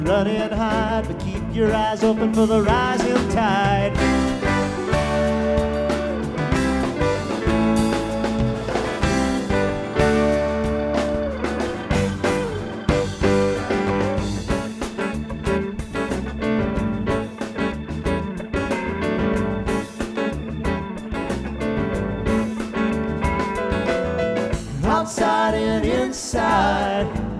running high, but keep your eyes open for the rising tide. Outside and inside,